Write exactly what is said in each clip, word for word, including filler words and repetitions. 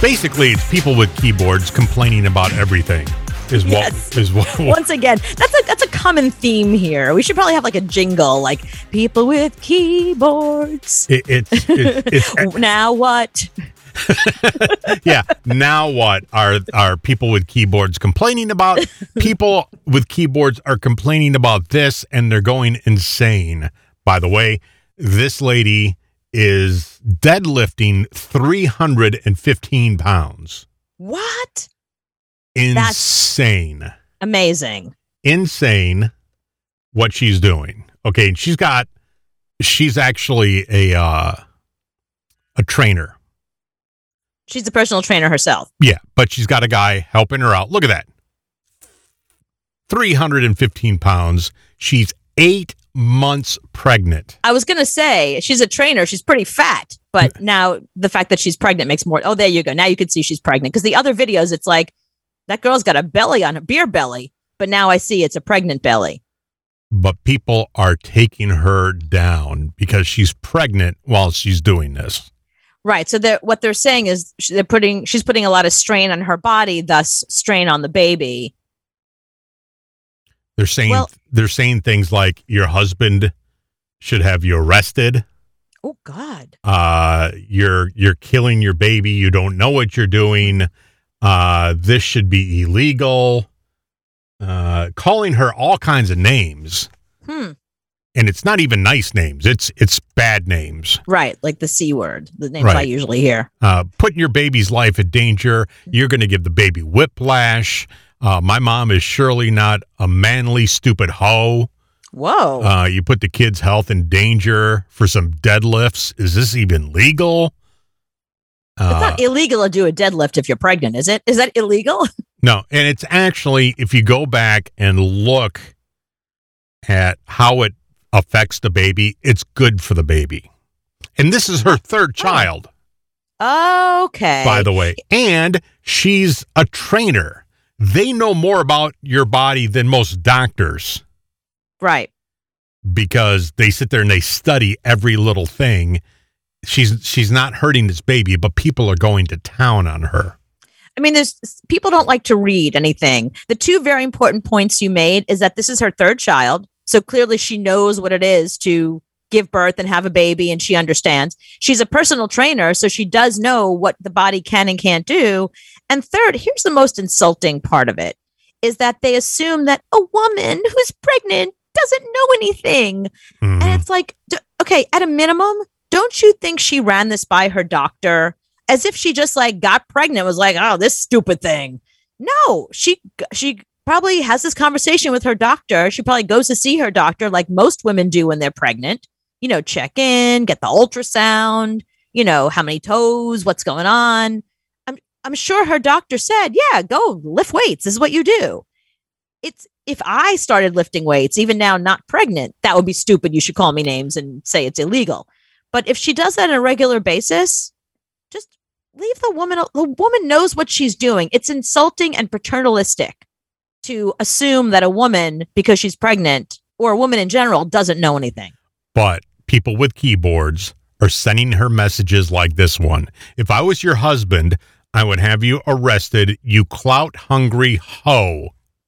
Basically, it's people with keyboards complaining about everything. Is what Yes. is what, what Once again, that's a that's a common theme here. We should probably have like a jingle, like people with keyboards. it, it's it, it's Now what? yeah. Now what are are people with keyboards complaining about? People with keyboards are complaining about this, and they're going insane. By the way, this lady is deadlifting three hundred fifteen pounds. What? Insane. Amazing. Insane what she's doing. Okay, and she's got she's actually a uh, a trainer. She's a personal trainer herself. Yeah, but she's got a guy helping her out. Look at that. three hundred fifteen pounds. She's eight months pregnant. I was going to say, she's a trainer. She's pretty fat. But now the fact that she's pregnant makes more. Oh, there you go. Now you can see she's pregnant. Because the other videos, it's like, that girl's got a belly on her, beer belly. But now I see it's a pregnant belly. But people are taking her down because she's pregnant while she's doing this. Right. So they're, what they're saying is sh- they're putting, she's putting a lot of strain on her body, thus strain on the baby. They're saying Well- they're saying things like your husband should have you arrested. Oh, God. Uh, you're you're killing your baby. You don't know what you're doing. Uh, this should be illegal. Uh, calling her all kinds of names. Hmm. And it's not even nice names. It's it's bad names. Right. Like the C word, the names Right. I usually hear. Uh, putting your baby's life at danger. You're going to give the baby whiplash. Uh, my mom is surely not a manly, stupid hoe. Whoa. Uh, you put the kid's health in danger for some deadlifts. Is this even legal? It's Uh, not illegal to do a deadlift if you're pregnant, is it? Is that illegal? no, and it's actually, if you go back and look at how it affects the baby, it's good for the baby. And this is her third child, Okay. by the way. And she's a trainer. They know more about your body than most doctors Right. because they sit there and they study every little thing. She's she's not hurting this baby, but people are going to town on her. I mean, there's people don't like to read anything. The two very important points you made is that this is her third child. So clearly she knows what it is to give birth and have a baby, and she understands. She's a personal trainer, so she does know what the body can and can't do. And third, here's the most insulting part of it, is that they assume that a woman who's pregnant doesn't know anything. Mhm. And it's like, d- okay, at a minimum, don't you think she ran this by her doctor as if she just like got pregnant, was like, oh, this stupid thing? No, she she probably has this conversation with her doctor. She probably goes to see her doctor like most women do when they're pregnant. You know, check in, get the ultrasound, you know, how many toes, what's going on. I'm I'm sure her doctor said, yeah, go lift weights. This is what you do. It's if I started lifting weights, even now not pregnant, that would be stupid. You should call me names and say it's illegal. But if she does that on a regular basis, just leave the woman. The woman knows what she's doing. It's insulting and paternalistic to assume that a woman, because she's pregnant, or a woman in general, doesn't know anything. But people with keyboards are sending her messages like this one. If I was your husband, I would have you arrested, you clout-hungry hoe.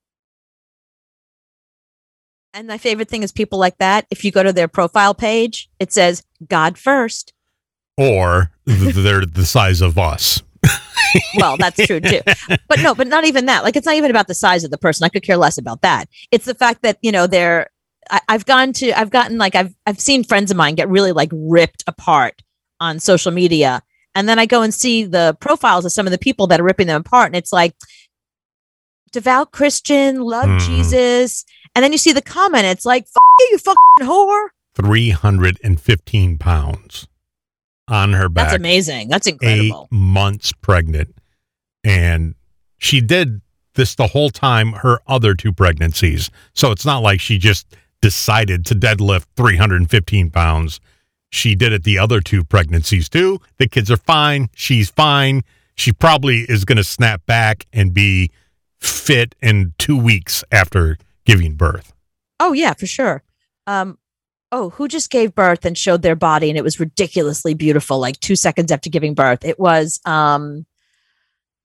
And my favorite thing is people like that. If you go to their profile page, it says God first. Or th- they're the size of us. Well, that's true too. But no, but not even that. Like, it's not even about the size of the person. I could care less about that. It's the fact that, you know, they're, I, I've gone to, I've gotten like, I've, I've seen friends of mine get really like ripped apart on social media. And then I go and see the profiles of some of the people that are ripping them apart. And it's like, devout Christian, love Mm. Jesus. And then you see the comment. It's like, F- you, you fucking whore. three hundred fifteen pounds on her back. That's amazing. That's Eight incredible. months pregnant. And she did this the whole time, her other two pregnancies. So it's not like she just decided to deadlift three hundred fifteen pounds. She did it the other two pregnancies too. The kids are fine. She's fine. She probably is going to snap back and be fit in two weeks after giving birth. Oh, yeah, for sure. Um, oh, who just gave birth and showed their body and it was ridiculously beautiful, like two seconds after giving birth? It was, um,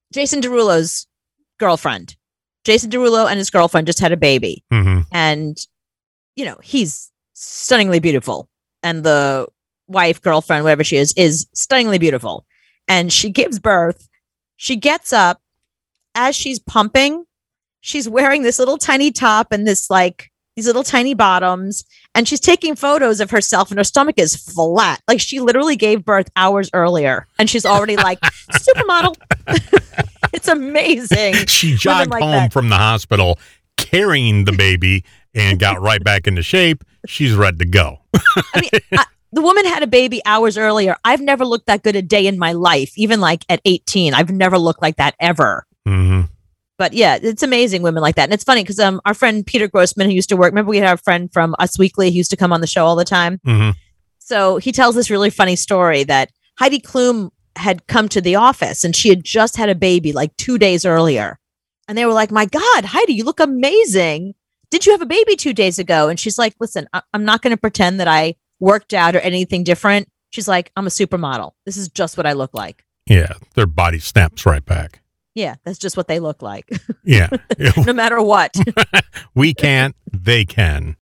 Jason Derulo's girlfriend. Jason Derulo and his girlfriend just had a baby. Mm-hmm. And, you know, he's stunningly beautiful. And the wife, girlfriend, whatever she is, is stunningly beautiful. And she gives birth. She gets up. As she's pumping, she's wearing this little tiny top and this like these little tiny bottoms. And she's taking photos of herself and her stomach is flat. Like she literally gave birth hours earlier. And she's already like supermodel. It's amazing. She jogged like home that. from the hospital carrying the baby and got right back into shape. She's ready to go. I mean, I, the woman had a baby hours earlier. I've never looked that good a day in my life, even like at eighteen. I've never looked like that ever. Mm-hmm. But yeah, it's amazing women like that. And it's funny because um, our friend Peter Grossman, who used to work, remember we had our friend from Us Weekly who used to come on the show all the time. Mm-hmm. So he tells this really funny story that Heidi Klum had come to the office and she had just had a baby like two days earlier. And they were like, my God, Heidi, you look amazing. Did you have a baby two days ago? And she's like, listen, I- I'm not going to pretend that I worked out or anything different. She's like, I'm a supermodel. This is just what I look like. Yeah, their body snaps right back. Yeah, that's just what they look like. Yeah. No matter what. We can't, they can.